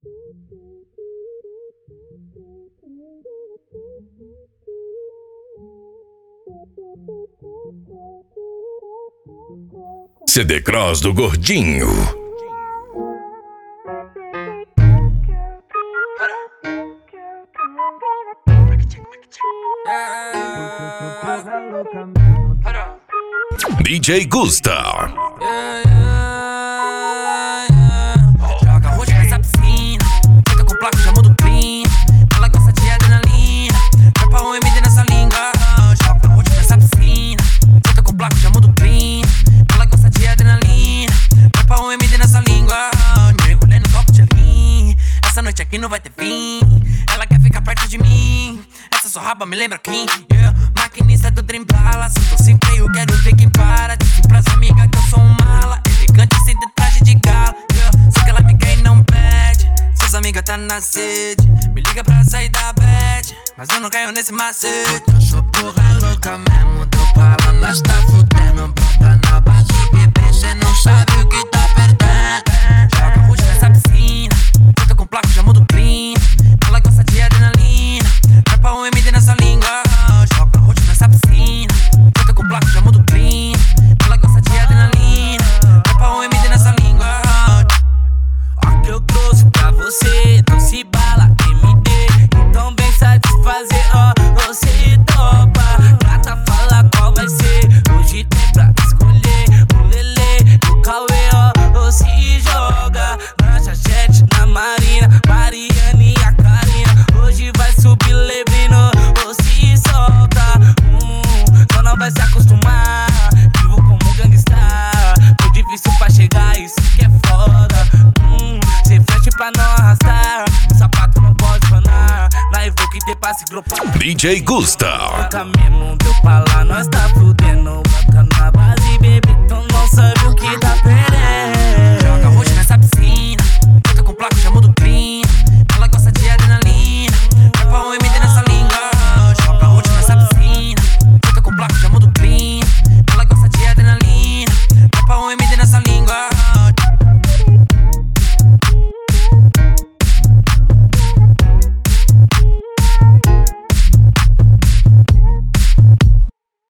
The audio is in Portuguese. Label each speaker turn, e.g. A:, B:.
A: CD Cross do Gordinho. DJ Gusta.
B: Joga roxo nessa piscina, fica com placa, já muda o clean. Ela gosta de adrenalina, vai pra um MD nessa língua. Joga roxo nessa piscina, fica com placa, já muda o clean. Ela gosta de adrenalina, vai pra um MD nessa língua. Mergulhei no copo de lean, essa noite aqui não vai ter fim. Ela quer ficar perto de mim, essa sua raba me lembra quem? Maquinista do Dream Bala, se tô sem freio, quero ver quem para. Disse pras amigas que eu sou um mala, elegante sem detalhe de gala. Só que ela me quer e não pede, seus amigas tá na sede. Me liga pra sair da bad, mas eu não caio nesse macete. Eu sou porra louca mesmo, deu bala, nós tá fudendo. Bota na base, bebê, cê não sabe o que tá perdendo. Joga roxo nessa piscina, fica com placa, já muda o clean. Ela gosta de adrenalina, vai pra um MD nessa língua. Joga roxo nessa piscina, fica com placa, já muda o clean. Ela gosta de adrenalina, vai pra um MD nessa língua. Ó que eu trouxe pra você, doce bala, MD. Então vem satisfazer, ó, você topa. Gata, fala qual vai ser, hoje tem pra escolher. O Lelê, o Cauê, ó, se joga. Na Chachete, na Marina, Mariane e a Karina. Hoje vai subir Lebrino, ou se solta. Só não vai se acostumar, vivo como gangstar. Tô difícil pra chegar, isso que é foda. Sem frente pra não arrastar, o sapato não pode fanar. Na Evoque tem passe grupal.
A: DJ Gusta.
B: Nunca mesmo deu pra lá, nós tá fudendo.